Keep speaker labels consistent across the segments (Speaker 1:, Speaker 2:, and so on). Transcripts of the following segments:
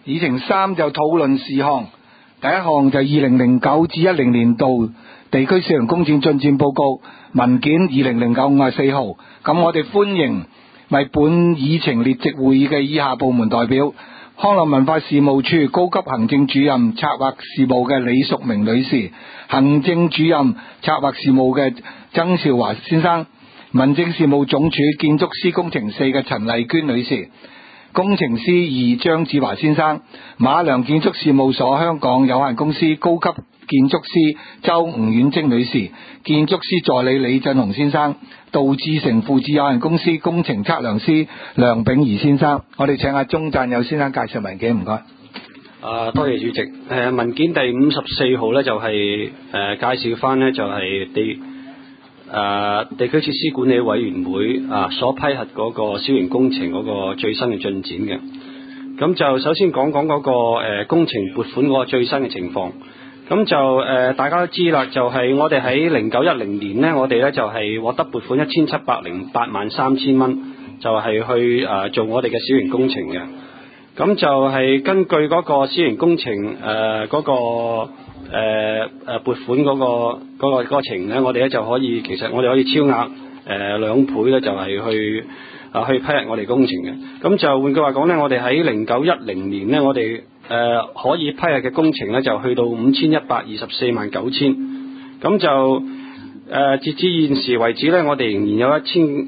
Speaker 1: 議程3就討論事項，第一項就2009至10年度地區小型工程進展報告文件200954號。咁我哋歡迎為本議程列席會議嘅以下部門代表：康樂文化事務處高級行政主任策劃事務嘅李淑明女士，行政主任策劃事務嘅曾兆華先生，民政事務總署建築師工程4嘅陳麗娟女士，工程師2張志華先生，馬良建築事務所香港有限公司高級建築師周吳婉貞女士，建築師助理李振雄先生，杜志成附置有限公司工程測量師梁炳儀先生。我哋請阿鐘贊友先生介紹文件，唔該。
Speaker 2: 多謝主席。文件第54號咧就係介紹翻咧就係地區設施管理委員會所批核嗰個小型工程嗰個最新嘅進展嘅。咁就首先講嗰個工程撥款嗰個最新嘅情況。咁就大家都知啦，就係我哋喺0910年呢，我哋咧就係獲得撥款17083000蚊，就係去做我哋嘅小型工程嘅。咁就係根據嗰個小型工程嗰個撥款嗰個程咧，我哋咧就可以，其實我哋可以超額2倍咧，就係去批核我哋工程嘅。咁就換句話講咧，我哋喺0910年咧，我哋可以批核嘅工程咧就去到51249000。咁就截至現時為止咧，我哋仍然有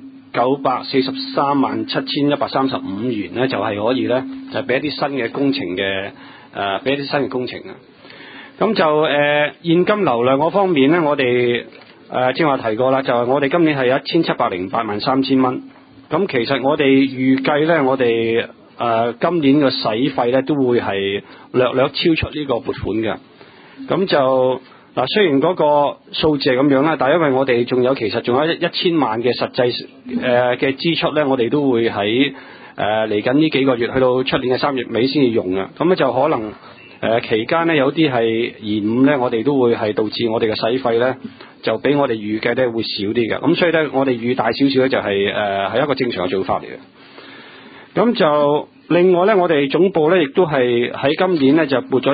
Speaker 2: 19437135元咧，就係可以咧就俾一啲新嘅工程嘅俾一啲新嘅工程啊。咁就現金流量嗰方面咧，我哋正話提過啦，就係我哋今年係17083000蚊。咁其實我哋預計咧，我哋今年嘅使費咧都會係略超出呢個撥款嘅。咁就雖然嗰個數字係咁樣啦，但係因為我哋其實仲有1000萬嘅實際嘅支出咧，我哋都會喺嚟緊呢幾個月去到出年嘅3月尾先至用嘅。咁咧就可能期間咧有啲係延誤咧，我哋都會係導致我哋嘅使費咧就比我哋預計咧會少啲嘅。咁所以咧我哋預大少少咧就係一個正常嘅做法嚟嘅。咁就另外咧，我哋總部咧亦都係喺今年咧就撥咗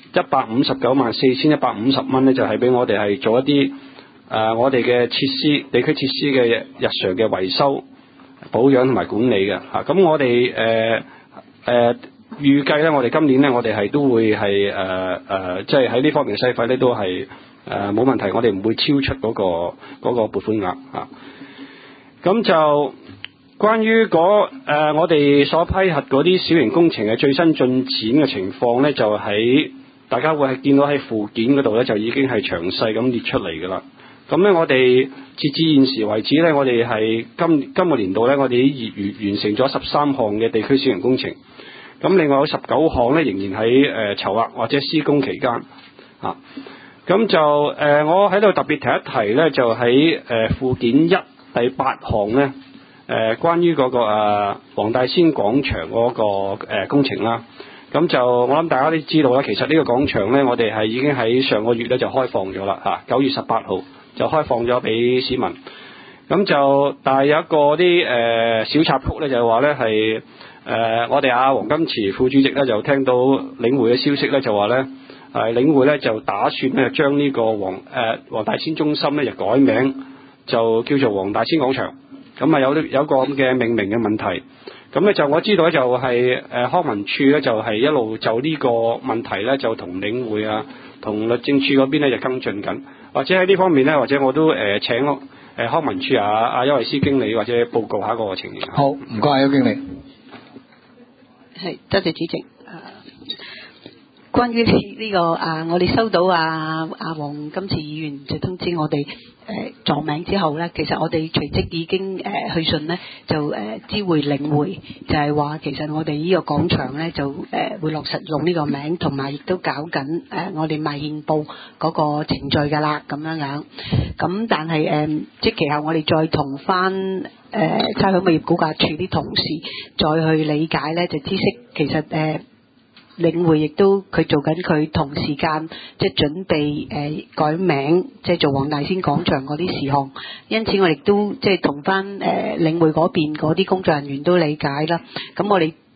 Speaker 2: 1594150蚊咧，就係俾我哋係做一啲我哋嘅設施、地區設施嘅日常嘅維修、保養同埋管理嘅嚇。咁我哋預計咧，我哋今年咧，我哋係都會係即係喺呢方面嘅使費咧都係冇問題，我哋唔會超出嗰個撥款額嚇。咁就關於我哋所批核嗰啲小型工程嘅最新進展嘅情況咧，就喺大家會係見到喺附件嗰度咧，就已經係詳細咁列出嚟㗎啦。咁咧，我哋截至現時為止咧，我哋係今個年度咧，我哋已完成咗13項嘅地區小型工程。咁另外有19項咧，仍然喺籌劃或者施工期間啊。咁就我喺度特別提一提咧，就喺附件1第8項咧，關於嗰個黃大仙廣場嗰個工程啦。咁就我諗大家都知道啦，其實呢個廣場咧，我哋係已經喺上個月咧就開放咗啦嚇，9月18號就開放咗俾市民。咁就但係有一個啲小插曲咧，就係話咧係我哋黃金池副主席咧就聽到領匯嘅消息咧，就話咧領匯咧就打算咧將呢個黃大仙中心咧就改名，就叫做黃大仙廣場。咁有個咁嘅命名嘅問題。咁咧就我知道咧就係康文署咧就係一路就呢個問題咧就同領匯同律政處嗰邊咧就跟進緊，或者喺呢方面咧，或者我都請康文署邱慧思經理或者報告下個情形。
Speaker 1: 好，唔該，邱經理。
Speaker 3: 係，多謝主席。關於呢個我哋收到黃金池議員就通知我哋撞名之後咧，其實我哋隨即已經去信咧，就知會領匯，就係話其實我哋呢個廣場咧就會落實用呢個名，同埋亦都搞緊我哋賣憲報嗰個程序㗎啦，咁樣。咁但係即其後我哋再同翻差餉物業估價署啲同事再去理解咧，就知悉其實領匯亦都佢做緊佢同時間即係準備改名，即係做黃大仙廣場嗰啲事項。因此我哋都即係同翻領匯嗰邊嗰啲工作人員都理解啦。咁我哋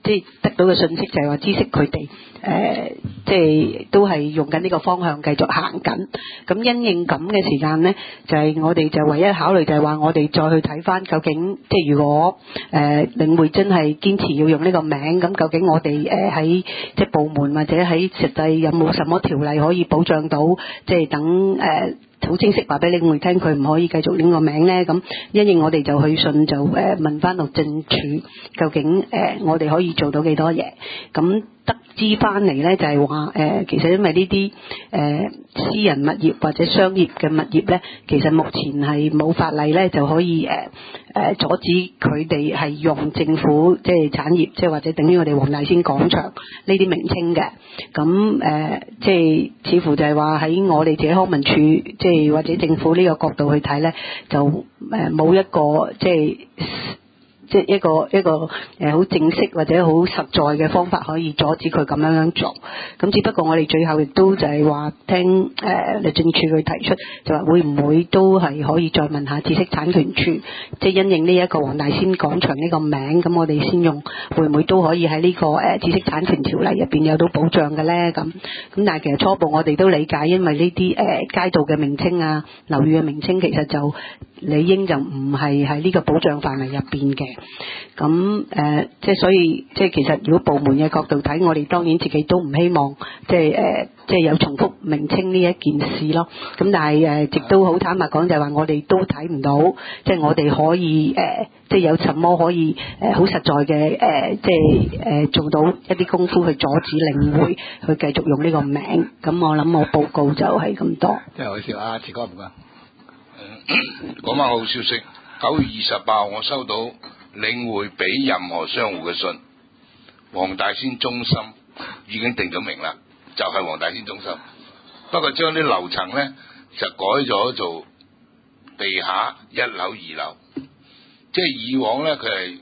Speaker 3: 即係得到嘅信息就係話知悉佢哋即係都係用緊呢個方向繼續行緊。咁因應咁嘅時間咧，就係我哋就唯一考慮就係話我哋再去睇翻究竟，即係如果領匯真係堅持要用呢個名，咁究竟我哋喺即係部門或者喺實際有冇什麼條例可以保障到，即係等好清晰話俾領匯聽佢唔可以繼續呢個名咧？咁因應我哋就去信就問翻律政處究竟我哋可以做到幾多嘢？咁得知翻嚟咧就係話其實因為呢啲私人物業或者商業嘅物業咧，其實目前係冇法例咧就可以阻止佢哋係用政府即係產業，即係或者等於我哋黃大仙廣場呢啲名稱嘅。咁即係似乎就係話喺我哋自己康文署即係或者政府呢個角度去睇咧，就冇一個即係一個好正式或者好實在嘅方法可以阻止佢咁樣做。咁只不過我哋最後亦都就係話聽律政處佢提出，就話會唔會都係可以再問下知識產權處，即係因應呢一個黃大仙廣場呢個名，咁我哋先用會唔會都可以喺呢個知識產權條例入邊有到保障嘅咧？咁但係其實初步我哋都理解，因為呢啲街道嘅名稱啊、樓宇嘅名稱其實就理應就唔係喺呢個保障範圍入邊嘅。咁即係所以即係其實如果部門嘅角度睇，我哋當然自己都唔希望即係有重複名稱呢一件事咯。咁但係亦都好坦白講，就係話我哋都睇唔到，即係我哋可以即係有什麼可以好實在嘅即係做到一啲功夫去阻止領匯去繼續用呢個名。咁我諗我報告就係咁多。
Speaker 1: 真係好笑啊！慈哥唔該。
Speaker 4: 講翻好消息，9月28號我收到領匯俾任何商戶嘅信，黃大仙中心已經定咗名啦，就係黃大仙中心。不過將啲樓層呢就改咗做地下1樓、2樓，即係以往呢佢係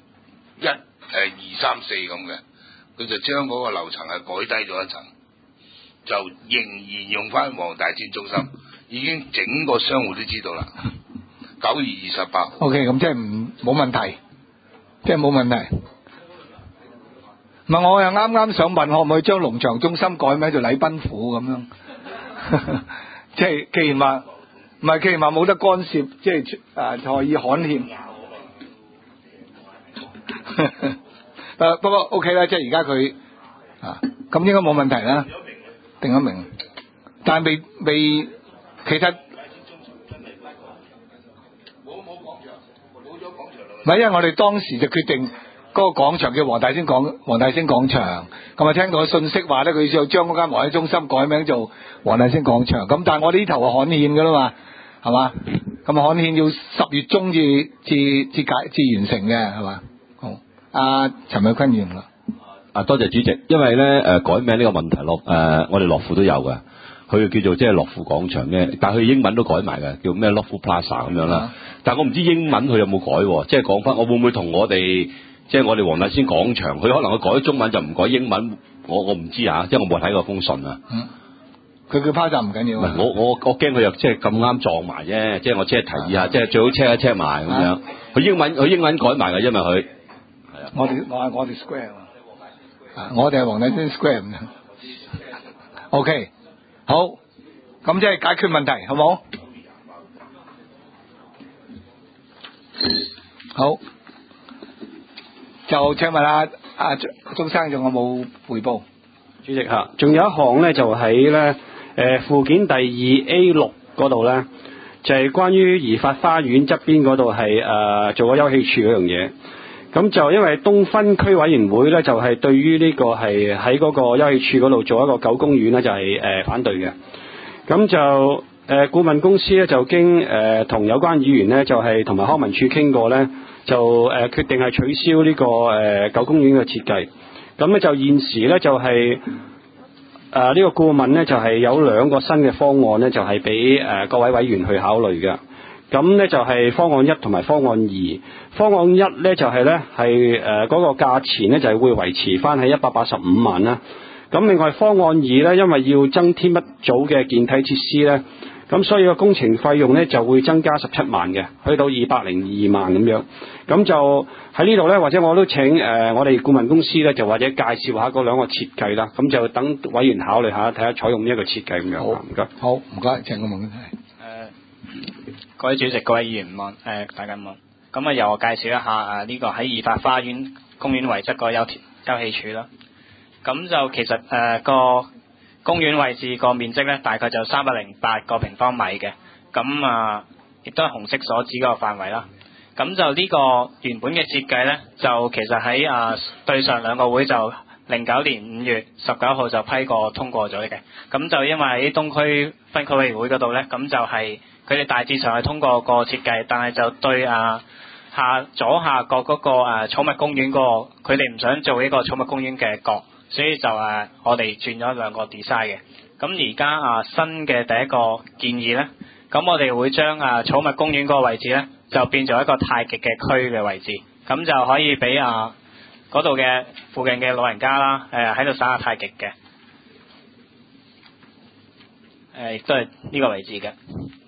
Speaker 4: 2、3、4咁嘅，佢就將嗰個樓層係改低咗一層，就仍然用翻黃大仙中心，已經整個商戶都知道啦。9月28號。
Speaker 1: OK， 咁即係冇問題。即係冇問題。唔係，我又啱啱想問，可唔可以將農場中心改名做禮賓府咁樣？即係既然話唔係，既然話冇得干涉，即係可以刊憲。不過 OK 啦，即係而家佢咁應該冇問題啦，定咗名。但係未其實。唔係，因為我哋當時就決定嗰個廣場叫黃大仙廣場，咁啊聽到信息話咧，佢要將嗰間黃大仙中心改名做黃大仙廣場。咁但係我哋呢頭係刊憲噶啦嘛，係嘛？咁刊憲要10月中至完成嘅，係嘛？好，阿陳偉坤議員啦。
Speaker 5: 多謝主席，因為咧改名呢個問題我哋樂富都有嘅，佢叫做即係樂富廣場嘅，但係佢英文都改埋嘅，叫咩樂富 Plaza 咁樣啦。但係我唔知英文佢有冇改，即係講翻，我會唔會同我哋即係我哋黃大仙廣場，佢可能佢改中文就唔改英文，我唔知啊，即係我冇睇過封信啊。
Speaker 1: 佢叫 Plaza 唔緊要。
Speaker 5: 我驚佢又即係咁啱撞埋啫，即係我只係提議下，即係最好 check 一 check 埋咁樣。佢英文改埋嘅，因為佢係啊。我哋 Square 我哋係黃大仙 Square 咁樣。OK， 好，咁即係解決問題，好冇？
Speaker 1: 好，就請問阿鍾生仲有冇彙報？
Speaker 2: 主席嚇，仲有一項咧，就喺咧附件第 2A6 嗰度咧，就係關於怡發花園側邊嗰度係做個休憩處嗰樣嘢。咁就因為東分區委員會咧，就係對於呢個係喺嗰個休憩處嗰度做一個狗公園咧，就係反對嘅。咁就顧問公司咧就經同有關議員咧就係同埋康文署傾過咧，就決定係取消呢個狗公園嘅設計。咁咧就現時咧就係呢個顧問咧就係有2個新嘅方案咧，就係俾各位委員去考慮嘅。咁咧就係方案1同埋方案2。方案1咧就係咧係嗰個價錢咧就係會維持翻喺185萬啦。咁另外方案2咧，因為要增添一組嘅健體設施咧， 咁所以個工程費用咧就會增加17萬嘅，去到202萬咁樣。咁就喺呢度咧，或者我都請我哋顧問公司咧，就或者介紹下嗰兩個設計啦。咁就等委員考慮下，睇下採用呢一個設計咁樣。
Speaker 1: 好，
Speaker 2: 唔該。
Speaker 1: 好，唔該，請個問題。
Speaker 6: 各位主席、各位議員午安，大家午安。咁由我介紹一下呢個喺怡發花園公園遺側個休憩處啦。咁就其實個公園位置個面積咧，大概就308個平方米嘅。咁亦都係紅色所指個範圍啦。咁就呢個原本嘅設計咧，就其實喺對上兩個會就09年5月19號就批過通過咗嘅。咁就因為喺東區分區委員會嗰度咧，咁就係佢哋大致上係通過個設計，但係就對左下角嗰個寵物公園嗰個，佢哋唔想做呢個寵物公園嘅角，所以就我哋轉咗兩個 design 嘅。咁而家新嘅第一個建議咧，咁我哋會將寵物公園嗰個位置咧，就變做一個太極嘅區嘅位置，咁就可以俾嗰度嘅附近嘅老人家啦，喺度耍下太極嘅，亦都係呢個位置嘅。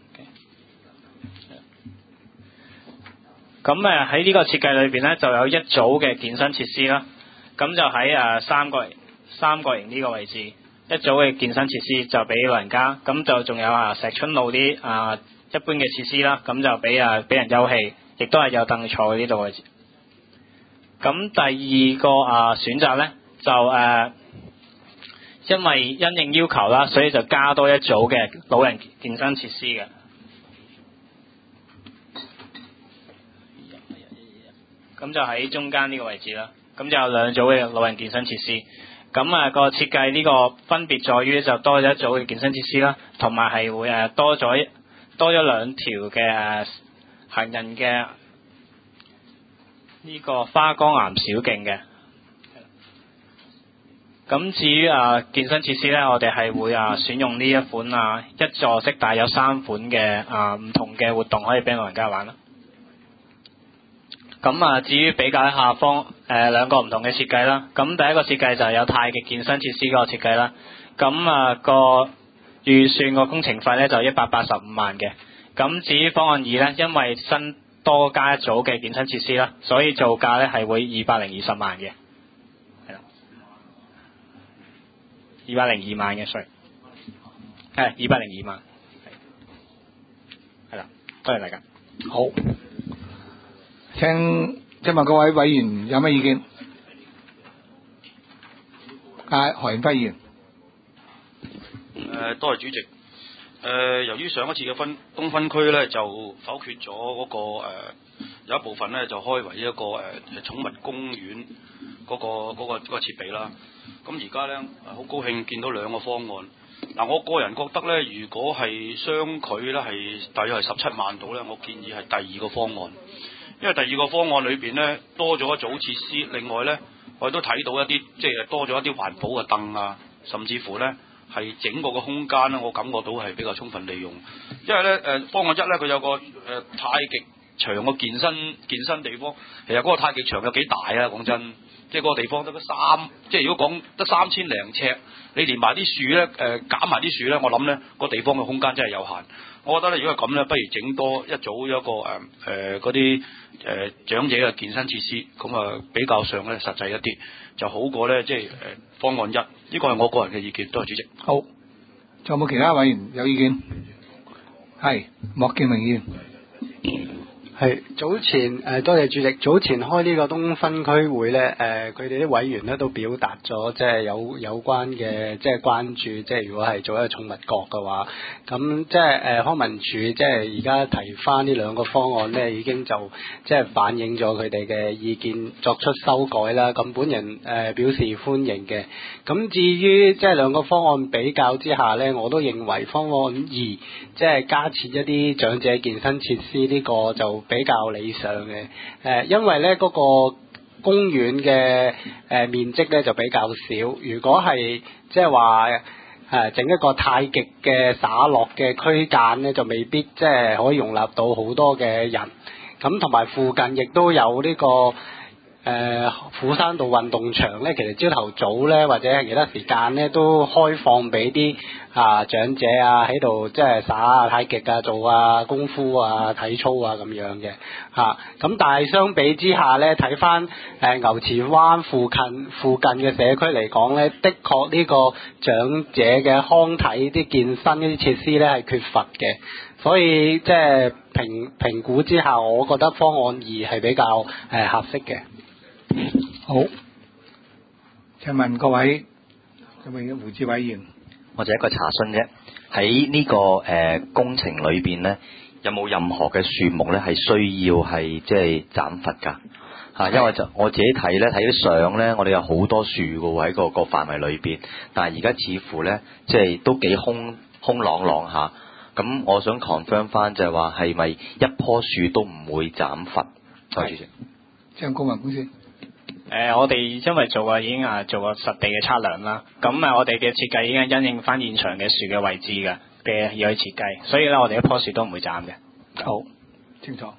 Speaker 6: 咁喺呢個設計裏邊咧，就有一組嘅健身設施啦。咁就喺三角形呢個位置，一組嘅健身設施就俾老人家。咁就仲有石春路啲一般嘅設施啦。咁就俾人休憩，亦都係有凳坐呢度位置。咁第二個選擇咧，就因為因應要求啦，所以就加多一組嘅老人健身設施嘅。咁就喺中間呢個位置啦，咁就有兩組嘅老人健身設施。咁個設計呢個分別在於就多咗一組嘅健身設施啦，同埋係會多咗兩條嘅行人嘅呢個花崗岩小徑嘅。咁至於健身設施咧，我哋係會選用呢一款一座式，但係有3款嘅唔同嘅活動可以俾老人家玩啦。咁至於比較下方兩個唔同嘅設計啦。咁第一個設計就係有太極健身設施嗰個設計啦。咁個預算個工程費咧就185萬嘅。咁至於方案2咧，因為新多加一組嘅健身設施啦，所以造價咧係會220萬嘅。係啦，202萬嘅稅，係202萬。係啦，多謝大家。
Speaker 1: 好。請問各位委員有咩意見？何賢輝議員。
Speaker 7: 多謝主席。由於上一次嘅東分區咧就否決咗嗰個有一部分咧就開為一個寵物公園嗰個設備啦。咁而家咧好高興見到兩個方案。嗱，我個人覺得咧，如果係相距咧係大約係17萬度咧，我建議係第二個方案。因為第二個方案裏邊咧多咗一組設施，另外咧我哋都睇到一啲即係多咗一啲環保嘅凳啊，甚至乎咧係整個嘅空間咧，我感覺到係比較充分利用。因為咧方案1咧佢有個太極場嘅健身地方，其實嗰個太極場有幾大啊？講真，即係嗰個地方得即係如果講得3000零尺，你連埋啲樹咧減埋啲樹咧，我諗咧個地方嘅空間真係有限。我覺得咧，如果係咁咧，不如整多一組一個嗰啲長者嘅健身設施，咁比較上咧實際一啲，就好過咧即係方案1。呢個係我個人嘅意見，多謝主席。
Speaker 1: 好，仲有冇其他委員有意見？係莫建明議員。
Speaker 8: 係早前多謝主席。早前開呢個東分區會咧，佢哋啲委員咧都表達咗即係有關嘅即係關注，即係如果係做一個寵物角嘅話，咁即係康文署即係而家提翻呢兩個方案咧，已經就即係反映咗佢哋嘅意見，作出修改啦。咁本人表示歡迎嘅。咁至於即係兩個方案比較之下咧，我都認為方案2即係加設一啲長者健身設施呢個就比較理想嘅。因為咧嗰個公園嘅面積咧就比較少，如果係即係話整一個太極嘅灑落嘅區間咧，就未必即係可以容納到好多嘅人。咁同埋附近亦都有呢個虎山道運動場咧，其實朝頭早咧或者係其他時間咧都開放俾啲長者啊喺度即係耍下太極啊、做啊功夫啊、體操啊咁樣嘅咁但係相比之下咧，睇翻牛池灣附近嘅社區嚟講咧，的確呢個長者嘅康體啲健身呢啲設施咧係缺乏嘅，所以即係評估之下，我覺得方案2係比較合適嘅。
Speaker 1: 好，請問各位有冇胡志偉議員？
Speaker 9: 我就一個查詢啫，喺呢個工程裏邊咧，有冇任何嘅樹木咧係需要係即係斬伐㗎？因為我自己睇咧，睇啲相咧，我哋有好多樹㗎喎喺個範圍裏邊，但係而家似乎咧即係都幾空朗朗下。咁我想 confirm 翻就係話係咪一棵樹都唔會斬伐？多謝主席。
Speaker 1: 張公運公司。
Speaker 6: 我哋因為做過已經做過實地嘅測量啦，咁我哋嘅設計已經係因應翻現場嘅樹嘅位置嘅而去設計，所以咧我哋一棵樹都唔會斬嘅。
Speaker 1: 好，清楚。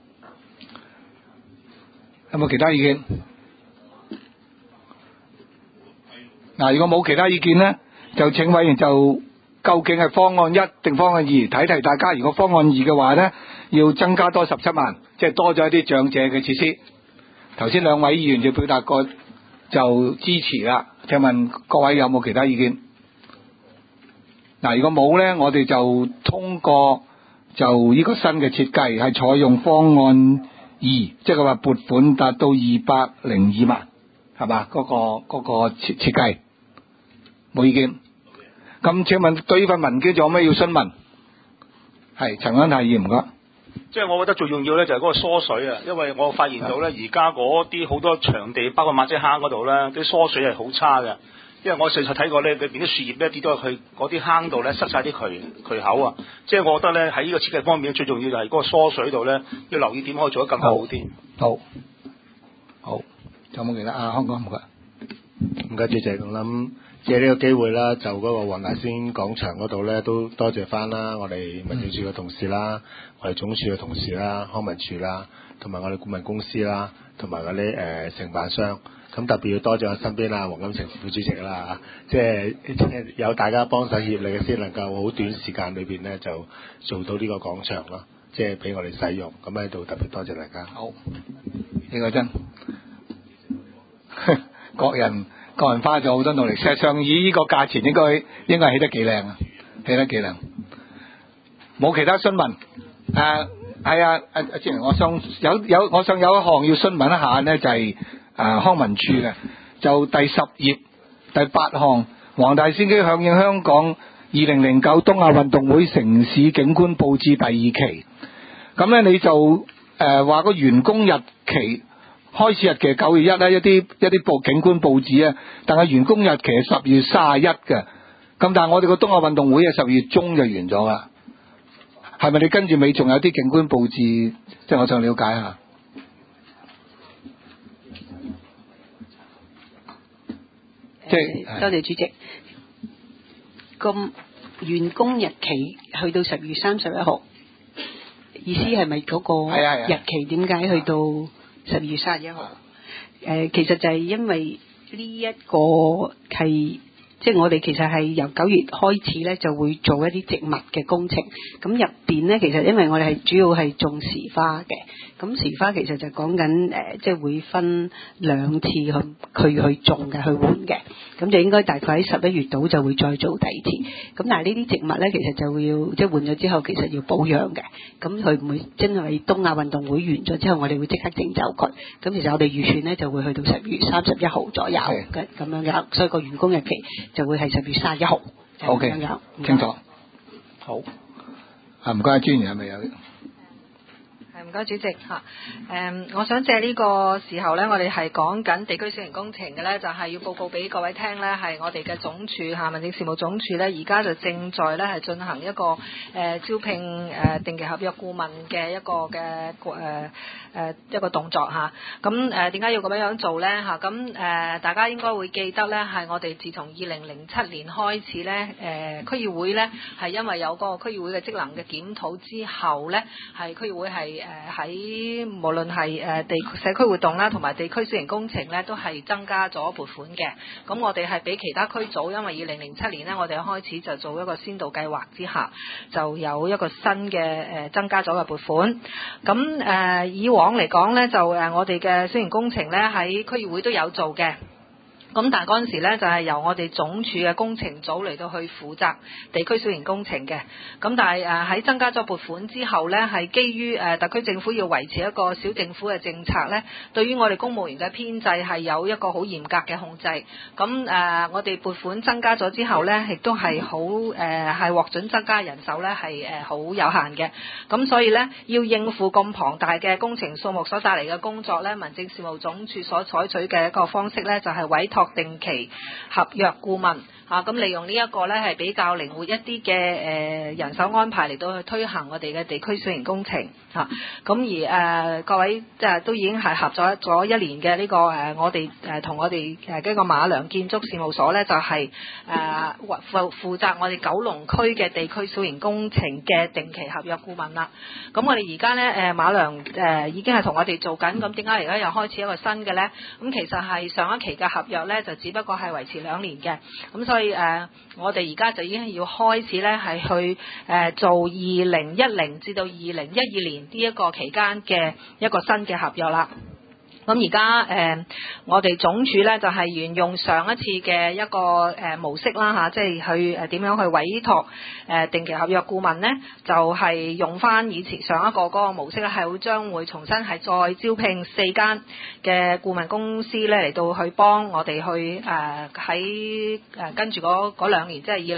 Speaker 1: 有冇其他意見？嗱，如果冇其他意見呢，就請委員就究竟係方案1定方案2，提提大家。如果方案2嘅話呢，要增加多17萬，即係多咗一啲長者嘅設施。頭先兩位議員就表達過就支持啦，請問各位有冇其他意見？嗱，如果冇呢，我哋就通過就呢個新嘅設計係採用方案2，即係話撥款達到202萬，係嘛？嗰個設計冇意見。咁請問對呢份文件仲有咩要詢問？係陳安泰議員唔該。
Speaker 7: 即係我覺得最重要咧就係嗰個疏水啊，因為我發現到咧而家嗰啲好多場地，包括馬仔坑嗰度咧，啲疏水係好差嘅。因為我實際睇過咧，裏邊啲樹葉咧跌咗去嗰啲坑度咧，塞晒啲渠口啊。即係我覺得咧喺呢個設計方面，最重要就係嗰個疏水度咧，要留意點可以做得更加好啲。
Speaker 1: 好，有冇其他香港唔該？
Speaker 10: 唔該主席，我諗借呢個機會啦，就嗰個黃大仙廣場嗰度咧，都多謝翻啦，我哋民政處嘅同事啦，我哋總署嘅同事啦，康文署啦，同埋我哋顧問公司啦，同埋嗰啲承辦商。咁特別要多謝我身邊黃錦成副主席啦，即係有大家幫手協力嘅，先能夠好短時間裏邊咧就做到呢個廣場咯，即係俾我哋使用。咁喺度特別多謝大家。
Speaker 1: 好，呢個真。各人花咗好多努力，事實上以呢個價錢應該起得幾靚啊，起得幾靚。冇其他詢問。係啊，之前我想有一項要詢問一下呢，就係康文署嘅，就第10頁第8項，黃大仙區響應香港2009東亞運動會城市景觀佈置第2期。咁咧你就話個完工日期。開始日期9月1咧，一啲景觀佈置啊，但係完工日期係10月31嘅。咁但係我哋個東亞運動會係10月中就完咗啦。係咪你跟住尾仲有啲景觀佈置？即係我想了解下。
Speaker 3: 多謝主席。咁完工日期去到10月31號，意思係咪嗰個日期點解去到12月31號？其實就係因為呢一個係即係我哋其實係由9月開始咧，就會做一啲植物嘅工程。咁入邊咧，其實因為我哋係主要係種時花嘅，咁時花其實就講緊即係會分2次去種嘅，去換嘅。咁就應該大概喺11月度就會再做第2次。咁但係呢啲植物咧，其實就會要即係換咗之後，其實要保養嘅。咁佢唔會真係東亞運動會完咗之後，我哋會即刻整走佢。咁其實我哋預算咧就會去到10月31號左右嘅咁樣樣，所以個完工日期就會係10月31號。
Speaker 1: OK，清楚。好。唔該，專員係咪有？
Speaker 11: 唔該主席嚇，我想借呢個時候呢，我哋係講緊地區小型工程嘅呢，就係要報告俾各位聽呢，係我哋嘅總署嚇民政事務總署呢，而家就正在呢係進行一個招聘定期合約顧問嘅一個嘅一個動作嚇。咁點解要咁樣做呢嚇？咁大家應該會記得呢，係我哋自從2007年開始呢，區議會呢係因為有個區議會嘅職能嘅檢討之後呢，係區議會係喺無論係社區活動啦，同埋地區小型工程咧，都係增加咗撥款嘅。咁我哋係比其他區早，因為2007年咧，我哋開始就做一個先導計劃之下，就有一個新嘅增加咗嘅撥款。咁以往嚟講咧，就我哋嘅小型工程咧喺區議會都有做嘅。咁但係嗰陣時咧，就係由我哋總署嘅工程組嚟到去負責地區小型工程嘅。咁但係喺增加咗撥款之後咧，係基於特區政府要維持一個小政府嘅政策咧，對於我哋公務員嘅編制係有一個好嚴格嘅控制。咁我哋撥款增加咗之後咧，亦都係好係獲准增加人手咧，係好有限嘅。咁所以咧，要應付咁龐大嘅工程數目所帶嚟嘅工作咧，民政事務總署所採取嘅一個方式咧，就係委託定期合約顧問咁利用呢一個咧係比較靈活一啲嘅人手安排嚟到去推行我哋嘅地區小型工程咁而各位都已經係合作咗一年嘅呢個我哋同我哋呢個馬良建築事務所咧就係負責我哋九龍區嘅地區小型工程嘅定期合約顧問啦。咁我哋而家咧馬良已經係同我哋做緊，咁點解而家又開始一個新嘅咧？咁其實係上一期嘅合約咧就只不過係維持2年嘅，咁所以我哋而家就已經要開始咧係去做2010至到2012年呢一個期間嘅一個新嘅合約啦。咁而家我哋總署咧就係沿用上一次嘅一個模式啦即係去點樣去委託定期合約顧問咧，就係用翻以前上一個嗰個模式咧，係會將會重新係再招聘4間嘅顧問公司咧嚟到去幫我哋去喺跟住嗰2年，即係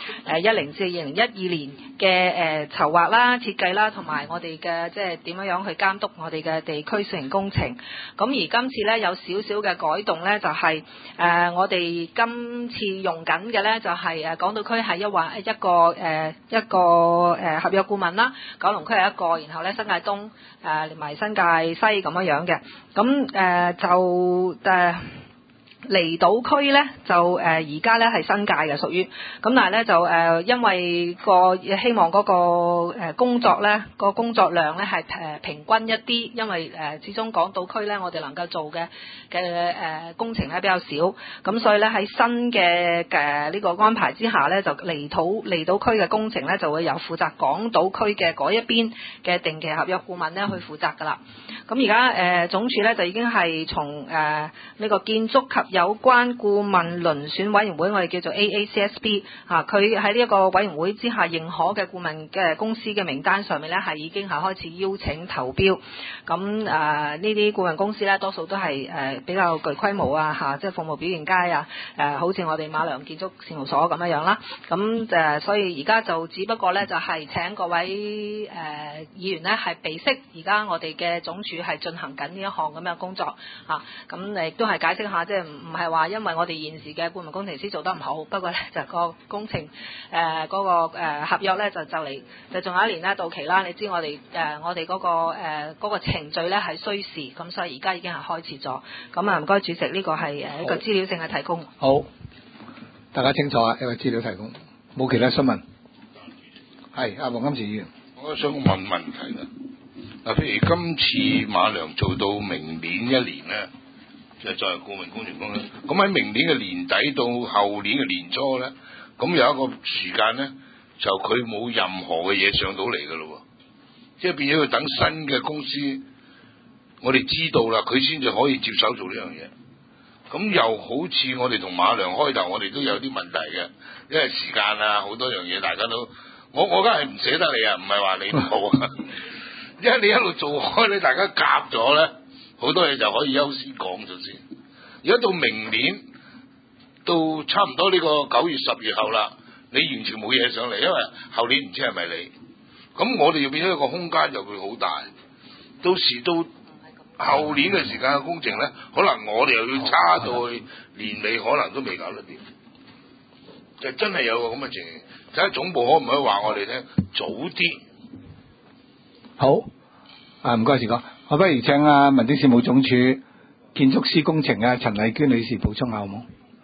Speaker 11: 2010至2012年嘅籌劃啦、設計啦，同埋我哋嘅即係點樣去監督我哋嘅地區小型工程。咁而今次咧有少少嘅改動咧，就係我哋今次用緊嘅咧，就係港島區係一個合約顧問啦，九龍區係一個，然後咧新界東連埋新界西咁樣嘅。咁就離島區咧就而家咧係新界嘅屬於，咁但係咧就因為希望嗰個工作咧個工作量咧係平均一啲，因為始終港島區咧我哋能夠做嘅工程咧比較少，咁所以咧喺新嘅呢個安排之下咧，就離島區嘅工程咧就會由負責港島區嘅嗰一邊嘅定期合約顧問咧去負責㗎啦。咁而家總署咧就已經係從呢個建築及有關顧問遴選委員會，我哋叫做 AACSB 佢喺呢一個委員會之下認可嘅顧問嘅公司嘅名單上面咧，係已經係開始邀請投標。咁呢啲顧問公司咧，多數都係比較具規模即係服務表現佳好似我哋馬良建築事務所咁樣啦。咁所以而家就只不過咧就係請各位議員咧係備悉，而家我哋嘅總署係進行緊呢一項咁樣工作咁亦都係解釋下，即係唔係話因為我哋現時嘅顧問工程師做得唔好，不過咧就個工程嗰個合約咧就嚟就仲有1年咧到期啦。你知我哋嗰個程序咧係需時，咁所以而家已經係開始咗。咁唔該主席，呢個係一個資料性嘅提供。
Speaker 1: 好，大家清楚一個資料提供，冇其他新聞。係阿黃金池議員，
Speaker 4: 我想問問題啦。譬如今次馬良做到明年1年咧，就作為顧問工程公司，咁喺明年嘅年底到後年嘅年初咧，咁有一個時間咧，就佢冇任何嘅嘢上到嚟㗎咯，即係變咗佢等新嘅公司，我哋知道啦，佢先至可以接手做呢樣嘢。咁又好似我哋同馬良開頭，我哋都有啲問題嘅，因為時間好多樣嘢，大家都我梗係唔捨得你唔係話你唔好因為你一路做開咧，大家夾咗咧，好多嘢就可以優先講咗先。而家到明年，到差唔多呢個9月10月後啦，你完全冇嘢上嚟，因為後年唔知係咪你。咁我哋要變咗一個空間就會好大。到時到後年嘅時間嘅工程咧，可能我哋又要差到去年尾，可能都未搞得掂。就真係有個咁嘅情形，睇下總部可唔可以話我哋聽早啲。
Speaker 1: 好，唔該，時哥，我不如請民政事務總署建築師工程陳麗娟女士補充下好冇？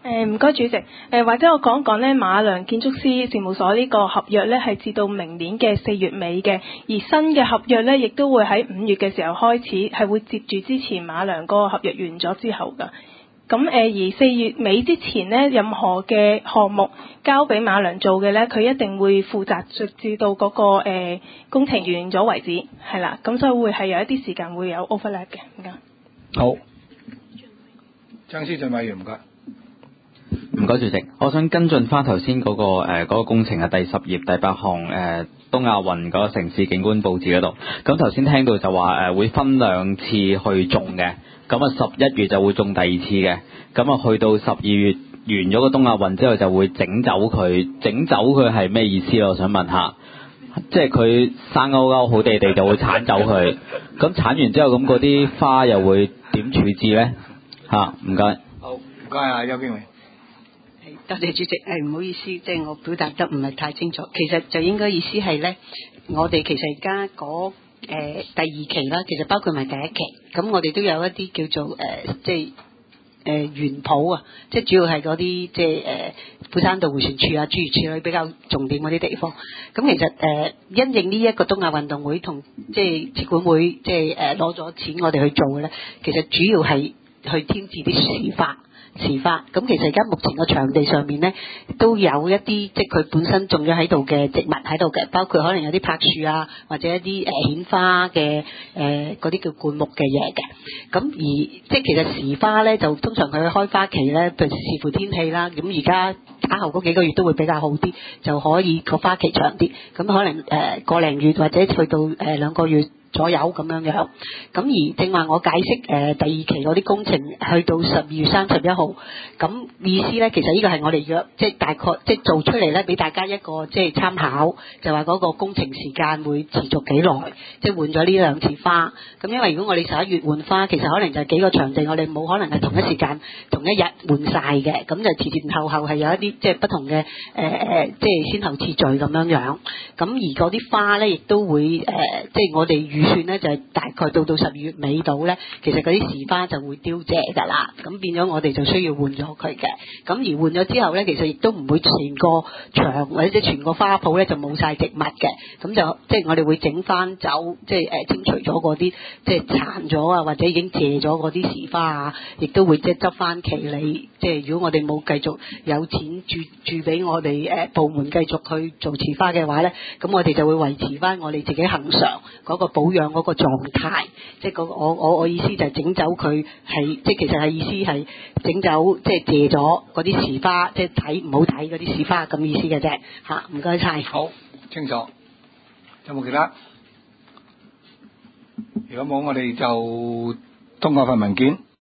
Speaker 12: 唔該主席，或者我講講咧馬良建築師事務所呢個合約咧係至到明年嘅4月尾嘅，而新嘅合約咧亦都會喺5月嘅時候開始，係會接住之前馬良嗰個合約完咗之後㗎。咁而4月尾之前呢，任何嘅項目交俾馬良做嘅呢，佢一定會負責直至到嗰個工程完咗為止，係啦。咁所以會係有一啲時間會有 overlap 嘅。唔該。
Speaker 1: 好，張思俊委員唔該。
Speaker 13: 唔該主席，我想跟進翻頭先嗰個工程嘅第10頁第8項東亞運嗰個城市景觀佈置嗰度。咁頭先聽到就話會分2次去種嘅。咁啊11月就會種第2次嘅，咁啊去到12月完咗個東亞運之後就會整走佢係咩意思？我想問下，即係佢生勾勾好地地就會剷走佢，咁剷完之後咁嗰啲花又會點處置呢？唔該。
Speaker 1: 好，唔該啊，邱經理。
Speaker 3: 多謝主席，唔好意思，即係我表達得唔係太清楚。其實就應該意思係咧，我哋其實而家嗰第2期啦，其實包括埋第1期，咁我哋都有一啲叫做即係園圃啊，即係主要係嗰啲即係富山道迴旋處啊諸如此類比較重點嗰啲地方。咁其實因應呢一個東亞運動會同即係設管會即係攞咗錢我哋去做嘅咧，其實主要係去添置啲樹花。咁其實而家目前個場地上面咧都有一啲即係佢本身種咗喺度嘅植物喺度嘅，包括可能有啲柏樹啊，或者一啲顯花嘅嗰啲叫灌木嘅嘢嘅。咁而即係其實時花咧就通常佢開花期咧，譬如視乎天氣啦。咁而家打後嗰幾個月都會比較好啲，就可以個花期長啲。咁可能個零月或者去到2個月左右咁樣樣。咁而正話我解釋第2期嗰啲工程去到12月31號，咁意思咧其實呢個係我哋約即係大概即係做出嚟咧俾大家一個即係參考，就話嗰個工程時間會持續幾耐，即係換咗呢2次花。咁因為如果我哋11月換花，其實可能就係幾個場地我哋冇可能係同一時間同一日換晒嘅，咁就前後係有一啲即係不同嘅即係先後次序咁樣樣。咁而嗰啲花咧亦都會即係我哋預算咧就係大概到12月尾度咧，其實嗰啲時花就會凋謝㗎啦。咁變咗我哋就需要換咗佢嘅。咁而換咗之後咧，其實亦都唔會全個場或者全個花圃咧就冇晒植物嘅。咁就即係我哋會整翻走，即係清除咗嗰啲即係殘咗啊，或者已經謝咗嗰啲時花啊，亦都會即係執翻其理。即係如果我哋冇繼續有錢注俾我哋部門繼續去做持花嘅話咧，咁我哋就會維持翻我哋自己恆常嗰個保養嗰個狀態。即係我意思就係整走佢係即係其實係意思係整走即係謝咗嗰啲時花，即係睇唔好睇嗰啲時花咁意思嘅啫嚇。唔該晒。
Speaker 1: 好清楚。有冇其他？如果冇，我哋就通過份文件。